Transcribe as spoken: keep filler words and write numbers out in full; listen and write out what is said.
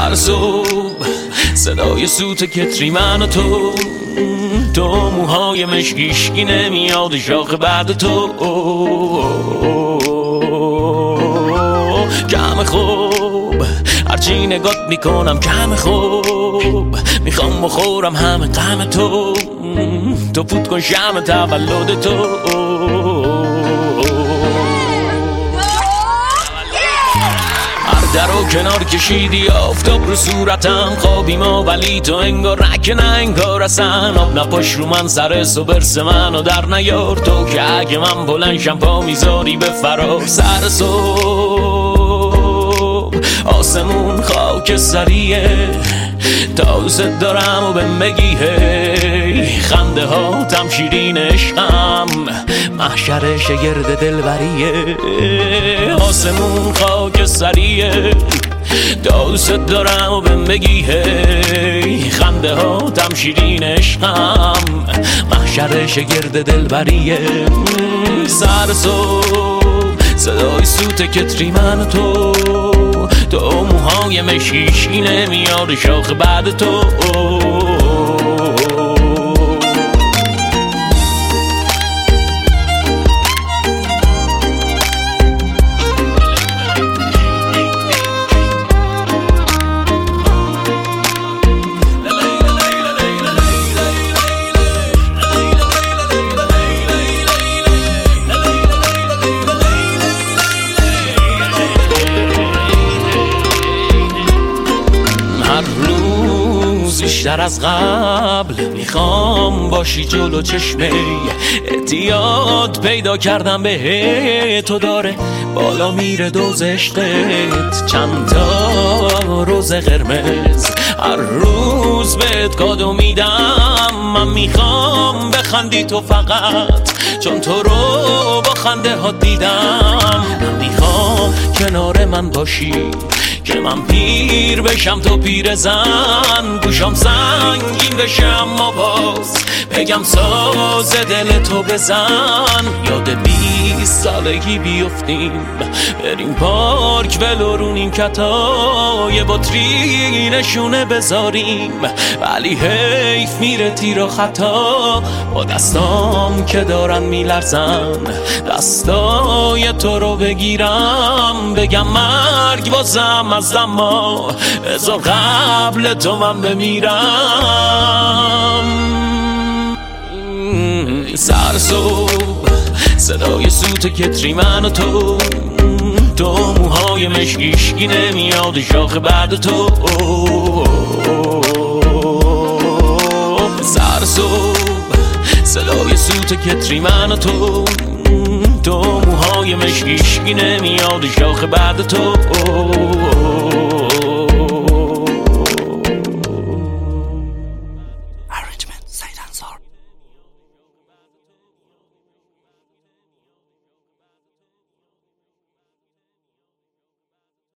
سر صبح صدای سوت کتری من و تو، تو موهای مشکیشکی نمیاد شاخ بعد تو. کم خوب هرچی نگات میکنم کم خوب، میخوام بخورم همه غم تو، تو فوت کن شم تولد تو. در و کنار کشیدی آفتاب رو صورتم، خوابی ما ولی تو انگار رک نه انگار اصلا. آب نپاش رو من سر سو برس منو در نیار، تو که اگه من بلنشم پا میذاری به فرار. سر صبح آسمون خاک سریه، تا دوست دارم و بهم بگی هی، خنده ها تم شیرین عشقم، محشر شگرد دلبریه. آسمون خاک سریه، تا دوست دارم و بهم بگی هی، خنده ها تم شیرین عشقم، محشر شگرد دلبریه. سر صبح صدای سوت کتری من و تو، تو موهای مشیشکی نمیاد شاخ بعد تو. بیشتر از قبل میخوام باشی جلو چشمه، اعتیاد پیدا کردم به تو، داره بالا میره دوز عشقت. چند تا روز قرمز هر روز بهت کادو میدم، من میخوام بخندی تو فقط، چون تو رو با خنده ها دیدم. من میخوام کنار من باشی که من پیر بشم تو پیر زن، گوشم سنگین بشه اما باز بگم ساز دل تو بزن. یاد بیست سالگی بیفتیم بریم پارک ولو رو نیمکتا، یه بطری نشونه بذاریم ولی حیف میره تیر و خطا. با دستام که دارن میلرزن دستای تو رو بگیرم، بگم مرگ بازم از اما بذار قبل تو من بمیرم. سر صبح صدای سوت کتری من و تو، تو موهای مشکیشکی نمیاد شاخ بعد تو. سر صبح صدای سوت کتری من و تو، تو موهای مشکیشکی نمیاد شاخ بعد تو.